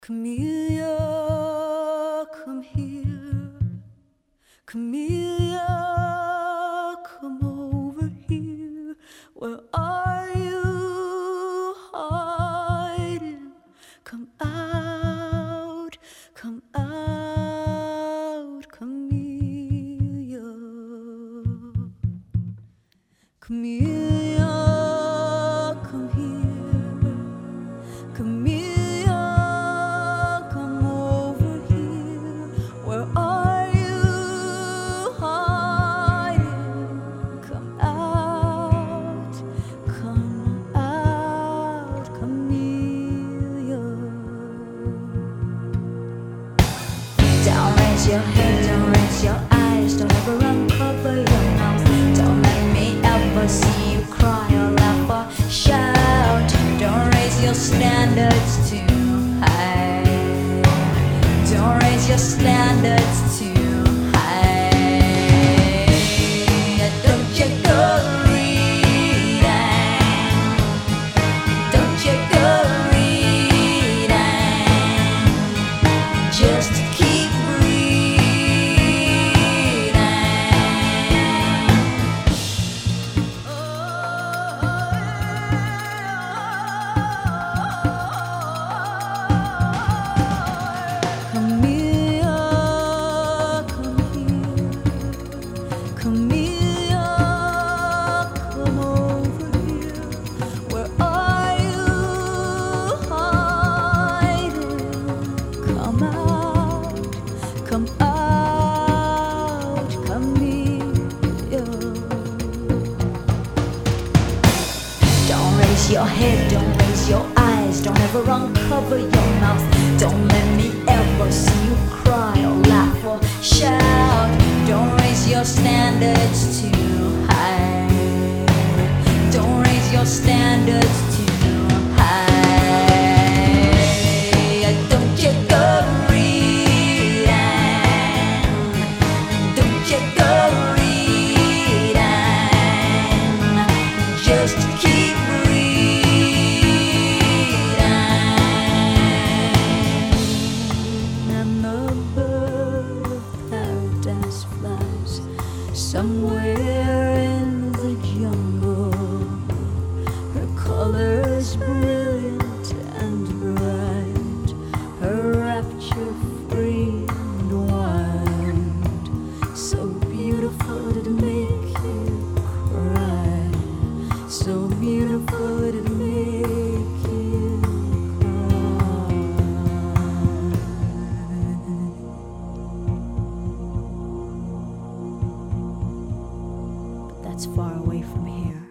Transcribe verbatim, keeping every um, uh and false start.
Camellia, come here. Camellia, come over here. Where are you hiding? Come out, come out, Camellia. Camellia, come here. Camellia, come over here. Where are you hiding? Come out, come out, Camellia. Don't raise your head, don't raise your eyes, don't ever uncover your mouth. Don't let me ever see you cry or laugh or shout. Don't raise your standards too high. Don't raise your standards too high. Don't you go reading. Don't you go reading. Just keep reading. Camellia, come here. Camellia, come over here. Where are you hiding? Come out, come out, Camellia. Don't raise your head, don't raise your eyes, don't ever uncover your mouth. Don't let me ever see you cry or laugh or shout. Don't raise your standards too high. Don't raise your standards too high. Don't you go reading. Don't you go reading. Just keep and the bird of paradise flies somewhere in the jungle. Her colors brilliant and bright, her rapture free and wild. So beautiful it'd make you cry. So beautiful it'd make you cry. But that's far away from here.